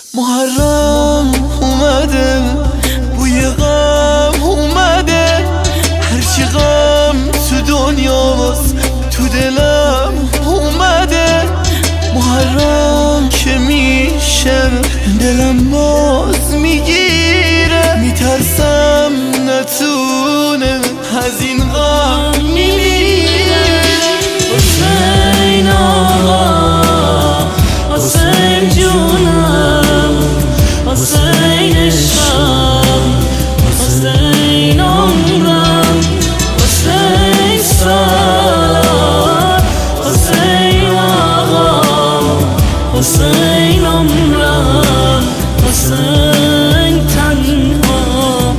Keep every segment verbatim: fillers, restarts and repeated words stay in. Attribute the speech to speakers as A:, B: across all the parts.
A: محرم اومده، بوی غم اومده، هرچی غم تو دنیاست تو دلم اومده. محرم که میشه دلم باز میگیره، میترسم نتونه از این غم میمیره.
B: حسین آقا، حسین جونم، حسین عشقم، حسین عمرم، حسین سالار، حسین آقا، حسین عمرم، حسین تنها.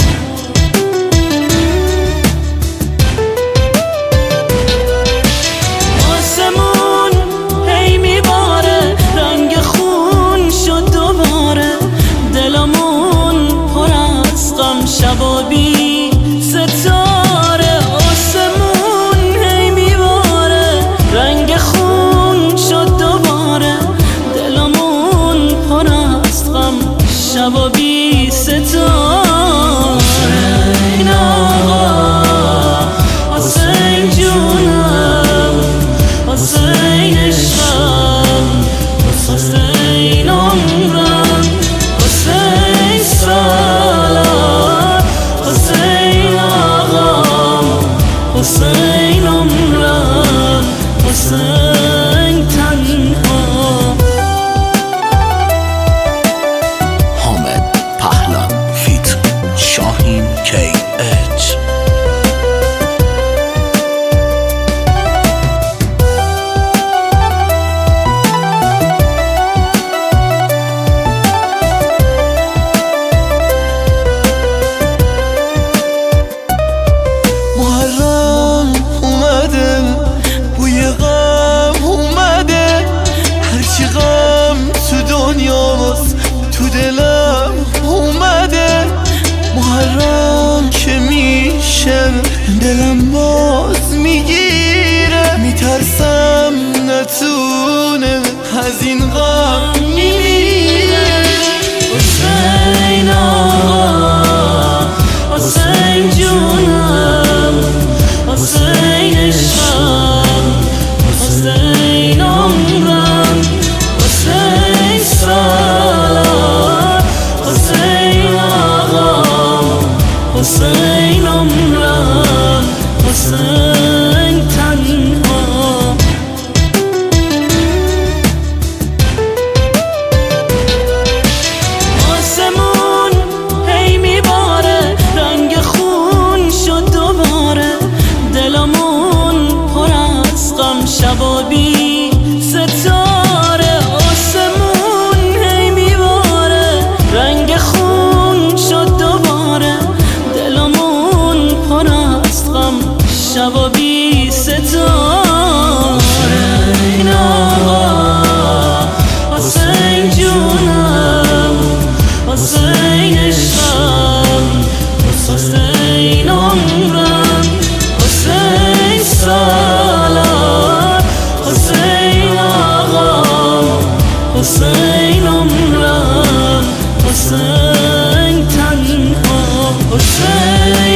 B: آسمون هی میباره، رنگ خون شد دوباره، دلمون پر از غم شب و بی ستاره. آسمون هی میباره، رنگ خون شد دوباره، دلمون پر از غم شب و بی ستاره. حسین آقا، حسین جونم، حسین عشقم، حسین عمرم، حسین سالار، حسین آقا، حسین عمرم، حسین تنها.
C: حامد پهلوان فیت شاهین کی اچ.
A: محرم اومده، بوی غم اومده، هرچی غم تو دنیاست تو دلم اومده. محرم که میشه دلم باز میگیره، میترسم نتونه از این غم میمیره.
B: حسین آقا، حسین جونم، حسین عشقم، حسین عمرم، حسین سالار، حسین آقا، حسین عمرم، حسین تنها. آسمون هی میباره، رنگ خون شد دوباره، دلمون پر از غم شب و بی ستاره. آسمون هی میباره، رنگ خون شد دوباره، دلمون پر از غم شب و بی ستاره. حسین آقا، حسین جونم، حسین عشقم، حسین عمرم، حسین سالار، حسین آقا، حسین عمرم، حسین تنها. حسین